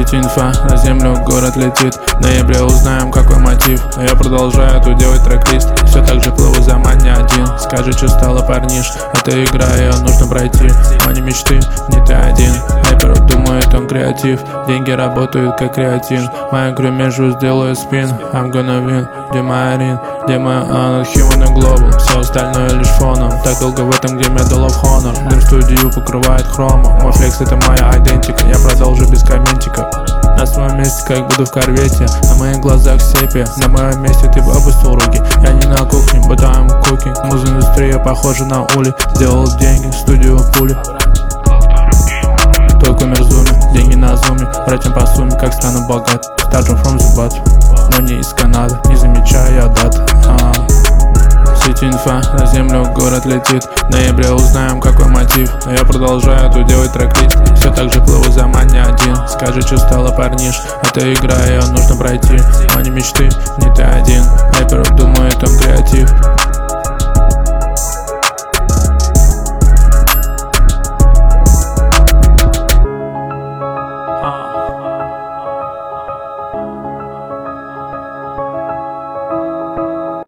Сеть инфа, на землю город летит. В ноябре узнаем, какой мотив. Но я продолжаю тут делать трек-лист. Все так же плыву за мань один. Скажи, что стало, парниш. Это игра, ее нужно пройти. Но не мечты, не ты один. Рэпер думает, он креатив. Деньги работают как креатин. Мою громежу сделаю спин. I'm gonna win. Где моя рин? Где моя honor? Human and global. Все остальное лишь фоном. Так долго в этом гейме Medal of Honor. Дым студию покрывает хромом. Мой флекс это моя идентика. Я продолжу без комментиков. На своем месте, как буду в корвете. На моих глазах сепия. На моем месте ты бы опустил руки. Я не на кухне, but I'm cooking. Муз-индустрия похожа на ули. Сделал деньги, студию пули. Только мерзуми, деньги на зуме. Братьям по сумме, как стану богат. Starting from the bottom, но не из Канады. Не замечая дат. Сеть инфа, на землю город летит. В ноябре узнаем, какой мотив. Но я продолжаю тут делать трек-лист. Все так же плыву за мань один. Скажи, что стало, парниш. Это игра, ее нужно пройти. Но не мечты, не ты один. Рэпер думает, он креатив.